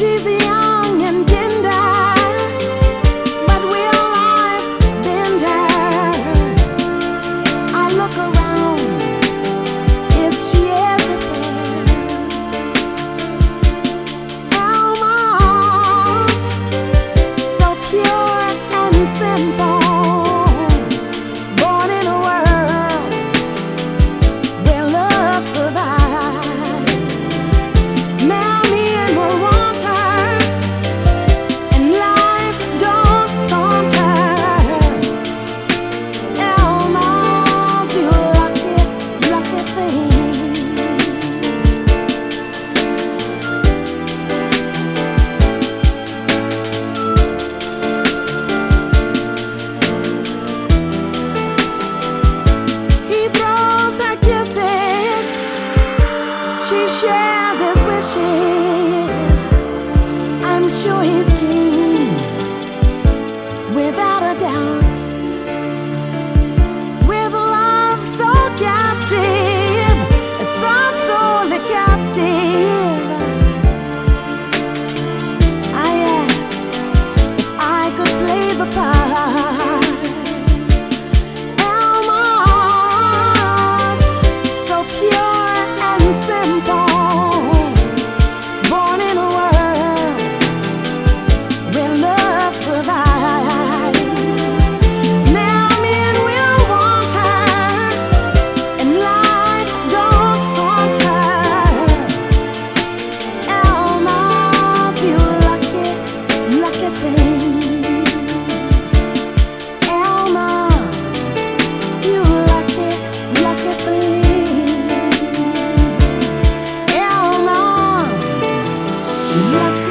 She's young and tender, but real life bender. I look around, is she everywhere? Almost so pure and simple, born in a world where love survives. Now men will want her, and life don't taunt her. Almost, you lucky, lucky thing. He throws her kisses, she shares his wishes. I'm sure he's keen, without a doubt. With love so captive, so sorely captive, I ask if I could play the part. Almost so pure and simple, born in a world where love survives. Now men will want her, and life don't haunt her. Almost, you lucky, lucky thing. Almost, you lucky, lucky thing. Almost, you lucky.